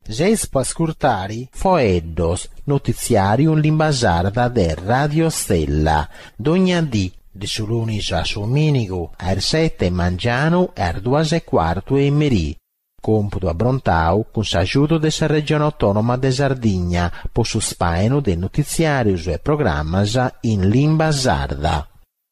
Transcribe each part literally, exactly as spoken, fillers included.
Ges può ascoltare Foeddos, notiziarium limbasarda de Radio Stella, d'ogna dì, di su lunis a sominigo, er sette mangiano, er duas e quarto e merì. Computo a Brontau, con s'aiuto della regione autonoma de Sardigna, po su spaeno de notiziarius e programmas in lingua sarda.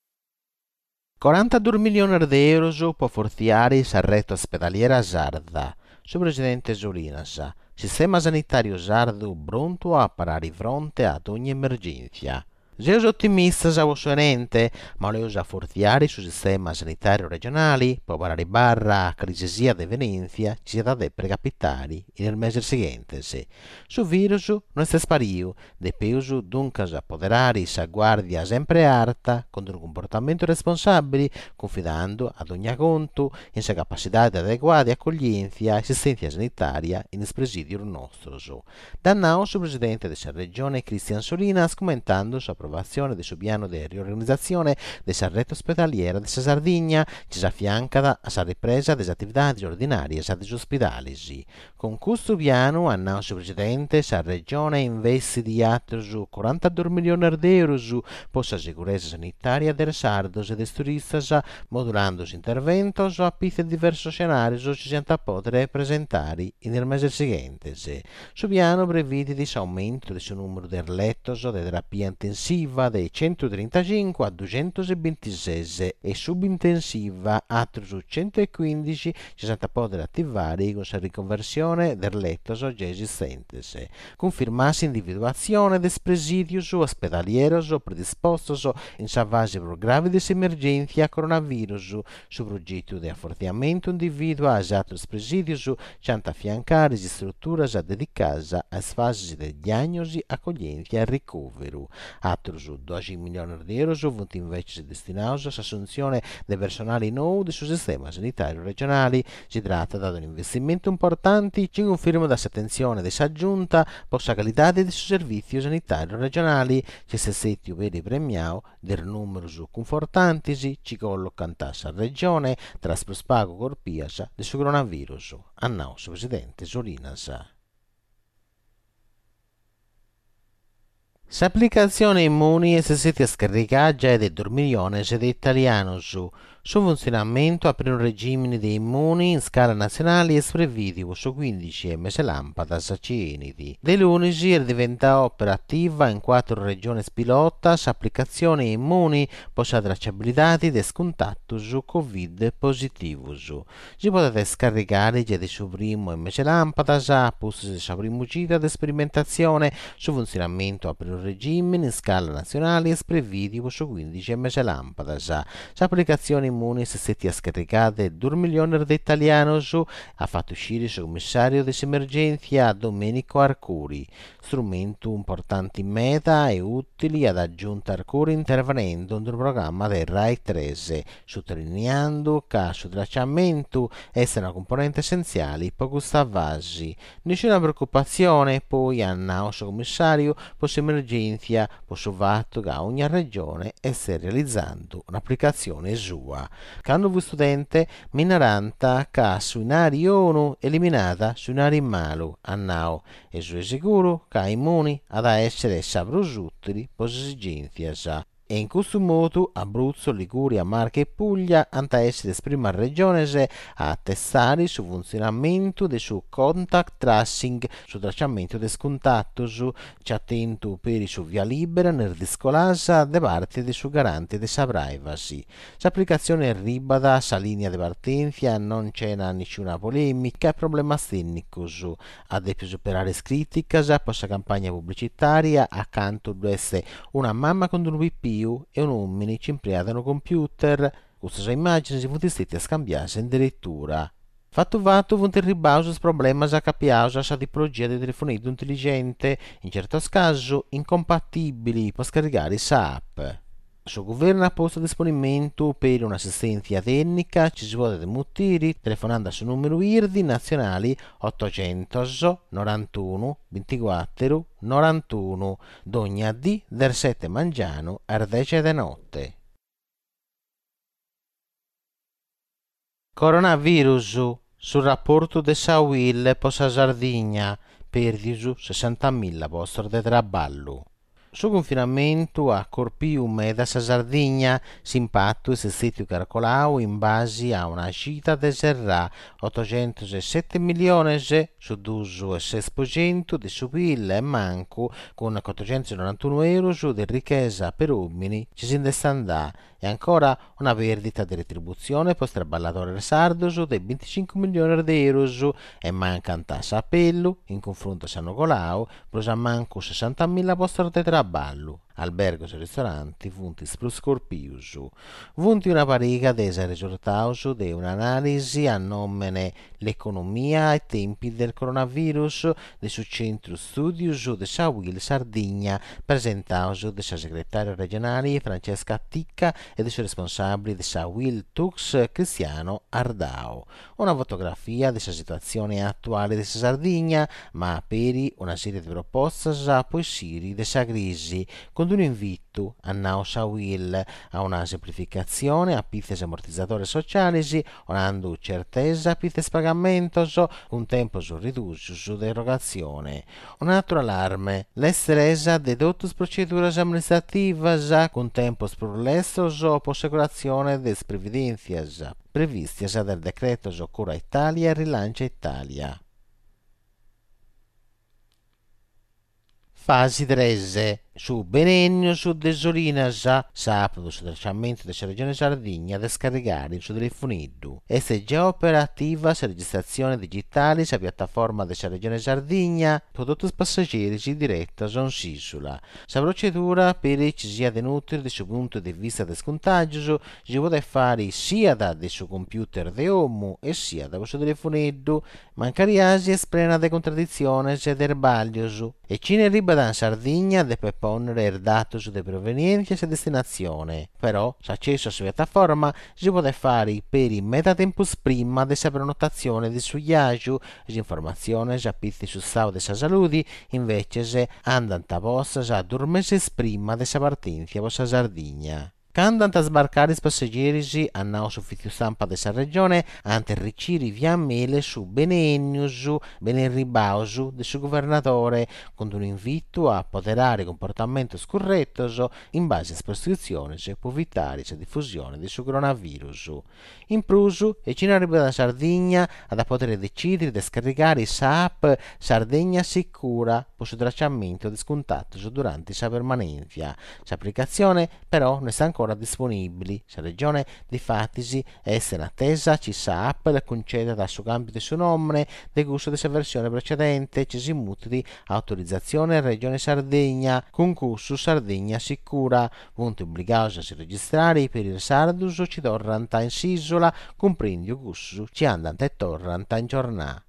quarantadue milioni di euro può forziare il sarretto ospedaliera sarda. Su presidente Zolinas, sistema sanitario sardo pronto a parare fronte ad ogni emergenza. Se è ottimista sull'ente, ma le usa forziare sul sistema sanitario regionale, può parare barra a crisi di Venezia, ci sarà da precapitare nel mese seguente. Su virus non è sparito, de peso dunque a apoderare sa guardia sempre alta, con un comportamento responsabile, confidando ad ogni conto in sa capacità di adeguata accoglienza e assistenza sanitaria in presidio nostro. Dannao su presidente della regione Cristian Solinas commentando su approvazione del suo piano di riorganizzazione della rete ospedaliera della Sardegna, che si affianca alla ripresa delle attività ordinarie degli ospedali. Con questo piano, annuncia il presidente, la regione investe di altri quarantadue milioni di euro per la sicurezza sanitaria dei sardos e dei turisti, modulando l'intervento a piste diversi scenari che si sono poter presentare nel mese seguente. Su piano prevede di aumento del numero di letti di terapia intensiva dai centotrentacinque a duecentoventisei e subintensiva a trecentoquindici ci sono poter attivare con la riconversione del letto già esistente. Confermarsi individuazione del presidio ospedaliero predisposto in fase per gravi emergenze a coronavirus su progetto di affortiamento individuale a altri presidio ci hanno affiancare strutture dedicate a fasi di diagnosi, accoglienza e ricovero. Altri dodici milioni di euro sono invece destinati all'assunzione di personale nuovo del sistema sanitario regionale. Si tratta di un investimento importante che conferma la attenzione della giunta per la qualità del servizio sanitario regionale che si è stato per premiato del numero confortanti ci collocano alla regione tra spago corpias del coronavirus. Annuncia presidente Zolinas. L'applicazione Immuni è stata scaricata già da due milioni di italiani su Su funzionamento apre un regime di Immuni in scala nazionale e previdio su quindici mesi lampada sacieniti. De lunedì è diventata operativa in quattro regioni pilota applicazione Immuni per la tracciabilità di scontatto su Covid positivo. Si potete scaricare già di su primo mese lampada sa posto sa primo giro di sperimentazione su funzionamento apre un regime in scala nazionale e previdio su quindici mesi lampada sa applicazione Immuni si è scaricata due milioni di italiani su ha fatto uscire il commissario di emergenza Domenico Arcuri. Strumento importante in meta e utili ad aggiunta Arcuri intervenendo nel programma del Rai tre, sottolineando che il tracciamento è una componente essenziale per questa fase. Nessuna preoccupazione poi hanno il commissario per l'emergenza per il fatto che ogni regione sta realizzando un'applicazione sua. Quando studente minaranta che su inari ONU eliminata su inari malo annao e su sicuro che Immuni ad essere sabros utili per esigenze. E in questo modo Abruzzo, Liguria, Marche e Puglia hanno essere prima regione a testare sul funzionamento del suo contact tracing, sul tracciamento del contatto, su ci attento per il suo via libera nel discolasa da parte del suo garante di sa privacy. L'applicazione ribada sa linea di partenza, non c'è nessuna polemica e problema tecnico su ad superare critica per la campagna pubblicitaria accanto a essere una mamma con un V P e un uomini ci impiegano computer. Queste immagini si sono state scambiate in addirittura. Fatto fatto, vuol ribauso il problema a capiausa sa di progetti di telefonia intelligente, in certo caso incompatibili per scaricare sa app. Il suo governo ha posto a disponimento per un'assistenza tecnica, ci si può demutire telefonando sul numero I R D I nazionali ottocento novantuno ventiquattro novantuno, d'ogni D del sette mangiano alle dieci di notte. Coronavirus. sul rapporto de sa U I L per sa Sardegna, perdisu sessantamila posti di traballo. Su confinamento a Corpium e da Sardegna s'impatto è stato calcolato in base a una cita di serra ottocentosette milioni su due virgola sei per cento di su P I L e manco con quattrocentonovantuno euro di ricchezza per uomini ci si indestandà e ancora una perdita di retribuzione per traballatore sardo di venticinque milioni di euro e manca un tasso appello in confronto a San Nicolao prosa manco sessantamila posti di traballo. Albergos e ristoranti vuntis plus corpius. Vunti una pariga desa risultaus de un'analisi a nomene l'economia ai tempi del coronavirus de su centro studios de sa U I L Sardegna presentaus de sa segretaria regionale Francesca Ticca e de suoi responsabili de sa U I L Tux Cristiano Ardao. Una fotografia de sa situazione attuale de sa Sardegna, ma peri una serie di proposte a poi siri de sa crisi con un invito a Nausa U I L a una semplificazione a pizzes ammortizzatori sociali, onando certezza a pizzes pagamentos, un tempo su riduzio su derogazione. Un altro allarme, l'estresa de dotus proceduras amministrativas con tempos prolessos o assicurazione des previdenzias previstias del decreto Cura Italia e Rilancia Italia. Fasi tre. Su Benennio, su Desolinas, sabato su tracciamento della regione Sardegna da scaricare su telefonino. E se già operativa la registrazione digitale sulla piattaforma della regione Sardegna, prodotti passeggeri in diretta su un'isola. La procedura per ci sia tenuto dal suo punto di vista del contagio si può fare sia da suo computer di uomo e sia da suo telefonino, ma in casi esprena di contraddizioni e del sbaglio. E ci ne ribada in Sardegna deve ponere il dato di provenienza e destinazione, però l'accesso alla piattaforma si può fare per il metatempus prima della prenotazione di su viaggio e informazioni già pitti su stato della salute invece se andano a posta già due mesi prima della partenza per la Sardegna. Quando andano a sbarcare i passeggeri a nao ufficio stampa della regione, ante riciri via mail su Benennus, Benenribausu del suo governatore, con un invito a apoderare comportamenti scorretti in base a prescrizioni per evitare la diffusione del suo coronavirus. In plus, e ci arriva da Sardegna ad poter decidere di scaricare l'app Sardegna Sicura per il tracciamento di scontatti durante la permanenza. L'applicazione però non sta ancora disponibili. La regione di Fatisi è in attesa ci sa app la concede dal suo cambio di suo nome del gusto della versione precedente ci si mutri autorizzazione regione Sardegna concorso Sardegna Sicura punto obbligati a si registrare per il Sardus ci torranta in sisola comprendio gusto ci andante e torranta in giornata.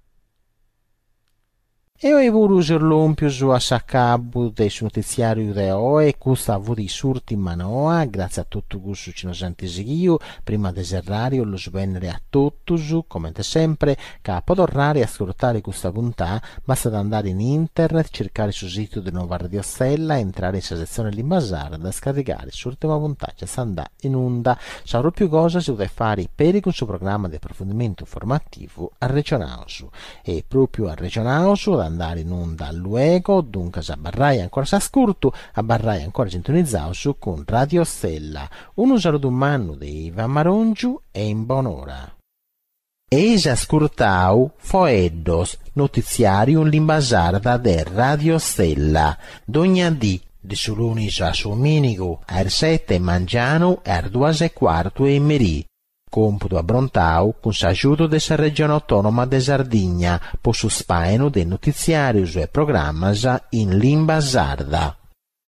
E ho voluto l'ompio su a saccabu del suo notiziario di oggi e questo di surti manoa grazie a tutto questo ci non sentisiamo prima di serrare lo svennere a tutti come sempre che a poter ascoltare questa puntata basta andare in internet cercare sul sito di Nuova Radio Stella entrare in sezione Lingua Sarda scaricare l'ultima puntata sta andando in onda saprò più cosa si deve fare per il suo programma di approfondimento informativo a Regionausu e proprio a Regionausu andare in onda luego, dunque a barrai ancora s'ascolto, a barrai ancora sintonizzato su con Radio Stella. Un saluto umano di Ivan Marongiu e in buon'ora. Eis ascoltau Foeddos, notiziario in lingua sarda de Radio Stella, d'ogna di di su lunis a Sominico, ar sette mangiano e ar duas e quarto e merì. Computo a Brontau con s'aiuto della regione autonoma de Sardegna, po su spaeno del notiziario e programma in lingua sarda.